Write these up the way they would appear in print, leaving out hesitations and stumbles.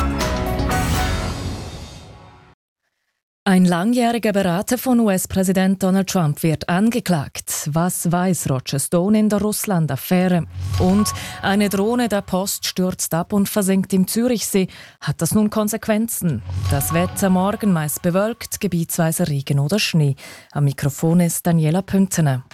Ein langjähriger Berater von US-Präsident Donald Trump wird angeklagt. Was weiß Roger Stone in der Russland-Affäre? Und eine Drohne der Post stürzt ab und versinkt im Zürichsee. Hat das nun Konsequenzen? Das Wetter morgen meist bewölkt, gebietsweise Regen oder Schnee. Am Mikrofon ist Daniela Püntener.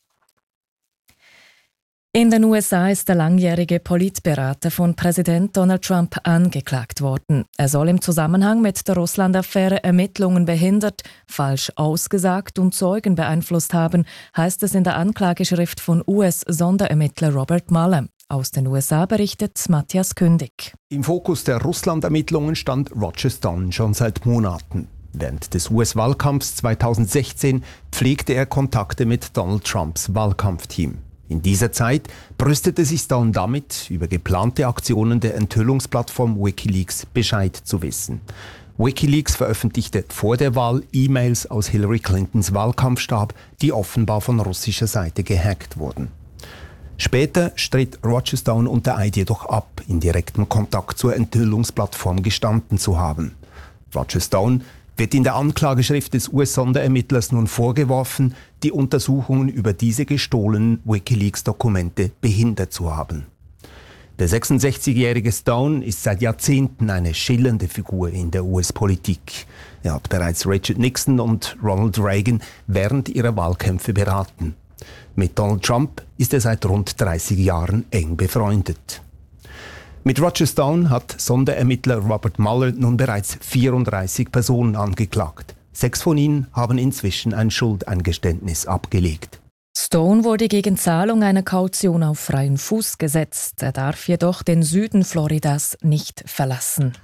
In den USA ist der langjährige Politberater von Präsident Donald Trump angeklagt worden. Er soll im Zusammenhang mit der Russland-Affäre Ermittlungen behindert, falsch ausgesagt und Zeugen beeinflusst haben, heißt es in der Anklageschrift von US-Sonderermittler Robert Mueller. Aus den USA berichtet Matthias Kündig. Im Fokus der Russland-Ermittlungen stand Roger Stone schon seit Monaten. Während des US-Wahlkampfs 2016 pflegte er Kontakte mit Donald Trumps Wahlkampfteam. In dieser Zeit brüstete sich Stone damit, über geplante Aktionen der Enthüllungsplattform WikiLeaks Bescheid zu wissen. WikiLeaks veröffentlichte vor der Wahl E-Mails aus Hillary Clintons Wahlkampfstab, die offenbar von russischer Seite gehackt wurden. Später stritt Roger Stone unter Eid jedoch ab, in direktem Kontakt zur Enthüllungsplattform gestanden zu haben. Roger Stone wird in der Anklageschrift des US-Sonderermittlers nun vorgeworfen, die Untersuchungen über diese gestohlenen WikiLeaks-Dokumente behindert zu haben. Der 66-jährige Stone ist seit Jahrzehnten eine schillernde Figur in der US-Politik. Er hat bereits Richard Nixon und Ronald Reagan während ihrer Wahlkämpfe beraten. Mit Donald Trump ist er seit rund 30 Jahren eng befreundet. Mit Roger Stone hat Sonderermittler Robert Mueller nun bereits 34 Personen angeklagt. 6 von ihnen haben inzwischen ein Schuldeingeständnis abgelegt. Stone wurde gegen Zahlung einer Kaution auf freien Fuß gesetzt. Er darf jedoch den Süden Floridas nicht verlassen.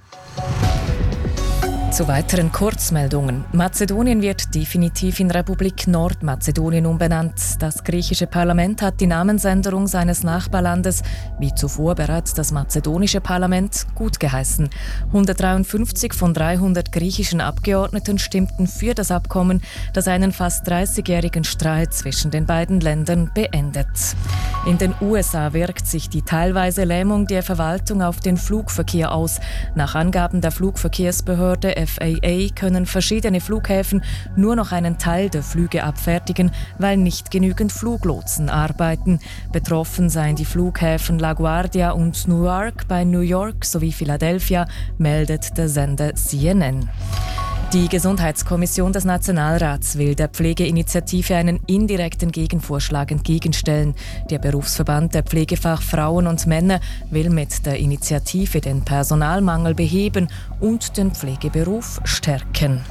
Zu weiteren Kurzmeldungen. Mazedonien wird definitiv in Republik Nordmazedonien umbenannt. Das griechische Parlament hat die Namensänderung seines Nachbarlandes, wie zuvor bereits das mazedonische Parlament, gutgeheißen. 153 von 300 griechischen Abgeordneten stimmten für das Abkommen, das einen fast 30-jährigen Streit zwischen den beiden Ländern beendet. In den USA wirkt sich die teilweise Lähmung der Verwaltung auf den Flugverkehr aus. Nach Angaben der Flugverkehrsbehörde FAA können verschiedene Flughäfen nur noch einen Teil der Flüge abfertigen, weil nicht genügend Fluglotsen arbeiten. Betroffen seien die Flughäfen LaGuardia und Newark bei New York sowie Philadelphia, meldet der Sender CNN. Die Gesundheitskommission des Nationalrats will der Pflegeinitiative einen indirekten Gegenvorschlag entgegenstellen. Der Berufsverband der Pflegefachfrauen und Männer will mit der Initiative den Personalmangel beheben und den Pflegeberuf stärken.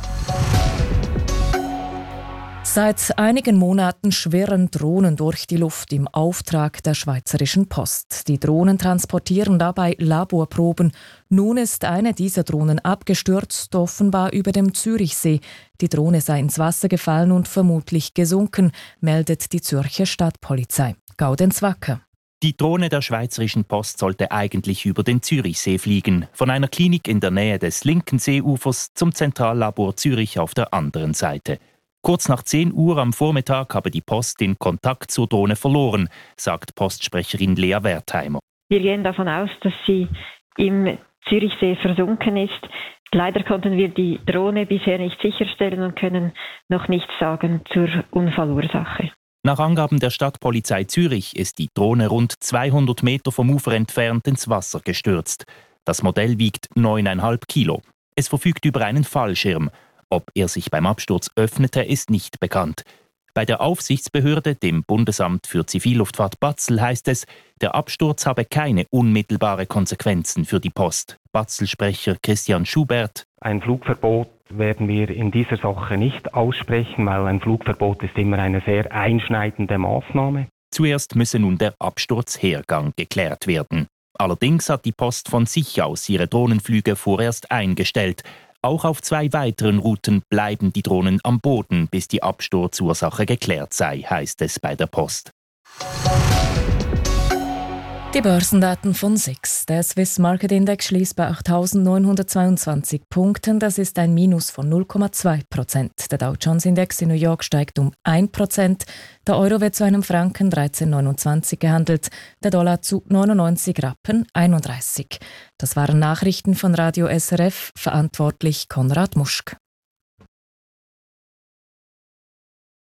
Seit einigen Monaten schwirren Drohnen durch die Luft im Auftrag der Schweizerischen Post. Die Drohnen transportieren dabei Laborproben. Nun ist eine dieser Drohnen abgestürzt, offenbar über dem Zürichsee. Die Drohne sei ins Wasser gefallen und vermutlich gesunken, meldet die Zürcher Stadtpolizei. Gaudenz Wacker. Die Drohne der Schweizerischen Post sollte eigentlich über den Zürichsee fliegen, von einer Klinik in der Nähe des linken Seeufers zum Zentrallabor Zürich auf der anderen Seite. Kurz nach 10 Uhr am Vormittag habe die Post den Kontakt zur Drohne verloren, sagt Postsprecherin Lea Wertheimer. Wir gehen davon aus, dass sie im Zürichsee versunken ist. Leider konnten wir die Drohne bisher nicht sicherstellen und können noch nichts sagen zur Unfallursache. Nach Angaben der Stadtpolizei Zürich ist die Drohne rund 200 Meter vom Ufer entfernt ins Wasser gestürzt. Das Modell wiegt 9,5 Kilo. Es verfügt über einen Fallschirm. Ob er sich beim Absturz öffnete, ist nicht bekannt. Bei der Aufsichtsbehörde, dem Bundesamt für Zivilluftfahrt Batzl, heißt es, der Absturz habe keine unmittelbare Konsequenzen für die Post. Batzl-Sprecher Christian Schubert: Ein Flugverbot werden wir in dieser Sache nicht aussprechen, weil ein Flugverbot ist immer eine sehr einschneidende Maßnahme. Zuerst müsse nun der Absturzhergang geklärt werden. Allerdings hat die Post von sich aus ihre Drohnenflüge vorerst eingestellt. Auch auf 2 weiteren Routen bleiben die Drohnen am Boden, bis die Absturzursache geklärt sei, heißt es bei der Post. Die Börsendaten von SIX. Der Swiss Market Index schließt bei 8.922 Punkten. Das ist ein Minus von 0,2%. Der Dow Jones Index in New York steigt um 1%. Der Euro wird zu einem Franken 13,29 gehandelt. Der Dollar zu 99 Rappen 31. Das waren Nachrichten von Radio SRF. Verantwortlich Konrad Muschk.